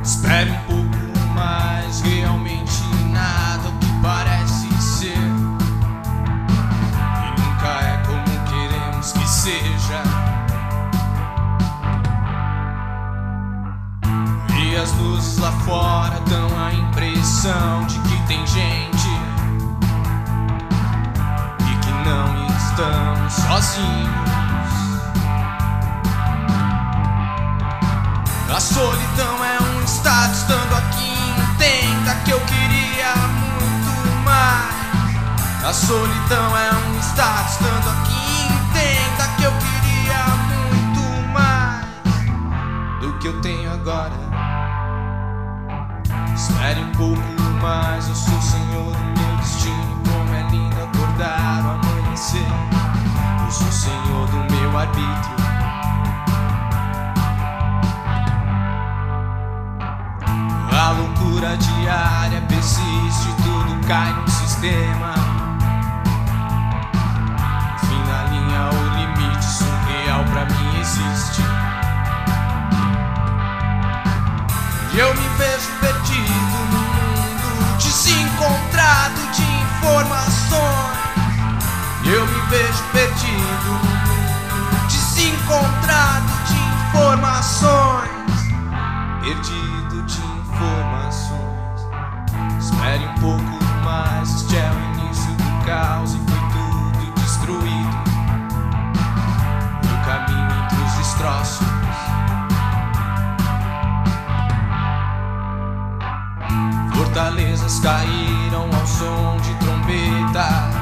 Espere um pouco mais, realmente nada o que parece ser. E nunca é como queremos que seja. E as luzes lá fora dão a impressão de que tem gente e que não estamos sozinhos. A solidão é um estado, estando aqui entenda que eu queria muito mais. A solidão é um estado, estando aqui entenda que eu queria muito mais do que eu tenho agora. Espere um pouco mais, eu sou o senhor do meu destino. Como é lindo acordar ao amanhecer. Eu sou o senhor do meu arbítrio. A loucura diária persiste, tudo cai no sistema. Fim na linha, o limite surreal pra mim existe. E eu me vejo perdido no mundo, desencontrado de informações. Eu me vejo perdido no mundo, desencontrado de informações. Perdido de informações. Espere um pouco mais, este é o início do caos e foi tudo destruído no caminho entre os destroços. Fortalezas caíram ao som de trombetas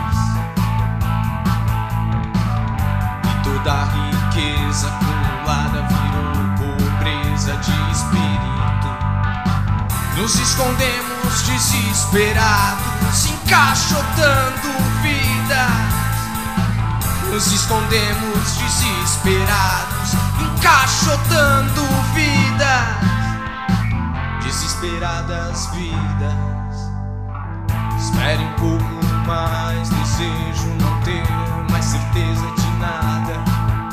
e toda a riqueza acumulada virou pobreza de espírito. Nos escondemos desesperados, encaixotando vidas. Nos escondemos desesperados, encaixotando vidas. Desesperadas vidas. Espere um pouco mais, desejo não ter mais certeza de nada.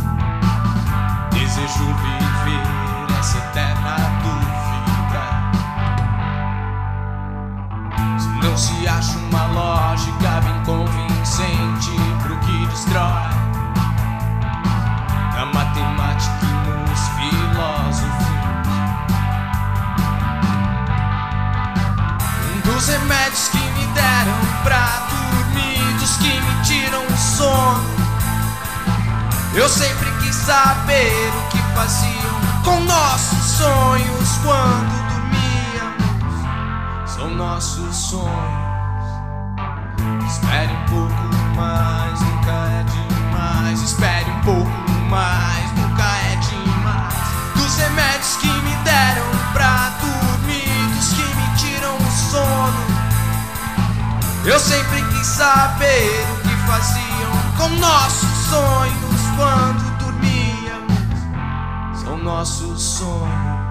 Desejo viver essa eterna dúvida. Não se acha uma lógica bem convincente pro que destrói a matemática e nos filósofos. Dos remédios que me deram pra dormir, dos que me tiram o sono. Eu sempre quis saber o que faziam com nossos sonhos quando são nossos sonhos. Espere um pouco mais, nunca é demais. Espere um pouco mais, nunca é demais. Dos remédios que me deram pra dormir, dos que me tiram o sono. Eu sempre quis saber o que faziam com nossos sonhos quando dormíamos. São nossos sonhos.